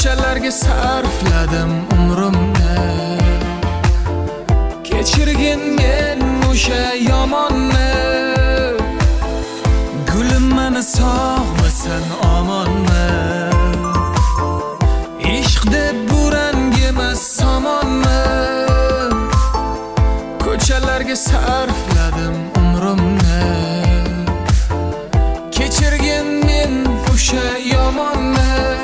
ko'chalarga sarfladim umrimni. Kechirgin men o'sha yomonni. Gulim meni sog'misan omonmi? Ishq deb bu rangimas somonmi? Ko'chalarga sarfladim umrimni. Kechirgin men o'sha yomonni.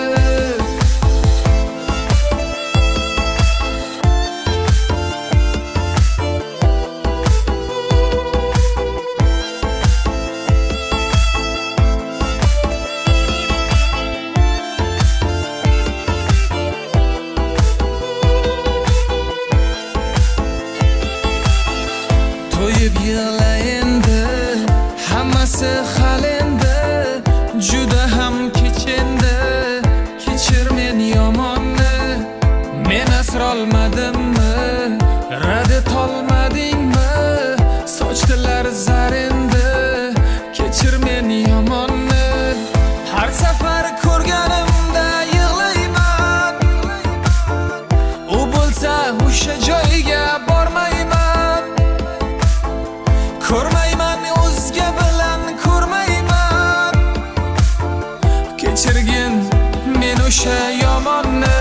To'yib yig'la endi, hammasi hal endi. Juda ham kech endi, kechir men yomonni. Men asrolmadimmi, rad etolmadingmi? Sochdilar zar endi, kechir men yomonni. Har safar ko'rganimda yig'layman, u bo'lsa o'sha joyga bormayman. Ko'rmayman, o'zga bilan ko'rmayman. Kechirgin men o'sha yomonni.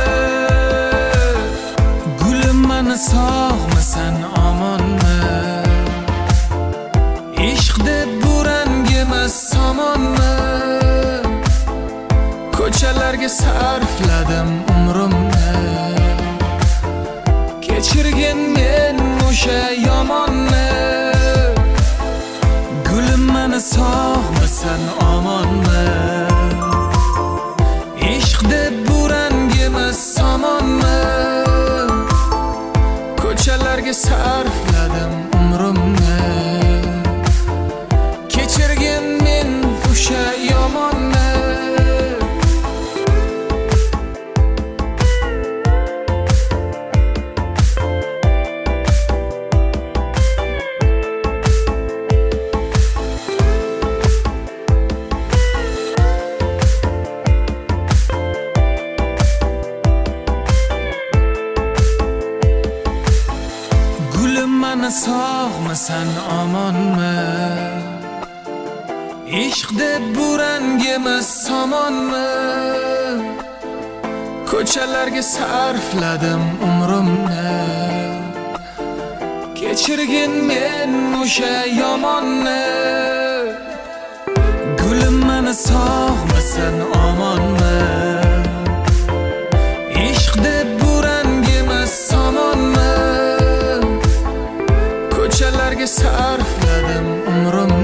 Gulim meni sog'misan omonmi? Ishq deb bu rangimas somonmi? Ko'chalarga sarfladim umrimni. Kechirgin men o'sha yomonni. Gulim meni sog'misan omonmi? Ishq deb bu rangimas somonmi? Ko'chalarga sarfladim umrimni. Kechirgin men o'sha yomonni. Meni sog'misan omonmi? Ishq deb bu rangimas somonmi? Ko'chalarga sarfladim umrimni. Kechirgin men o'sha yomonni. Gulim meni sog'misan omonmi? Ishq deb bu rangimas somonmi? Ko'chalarga sarfladim umrimni.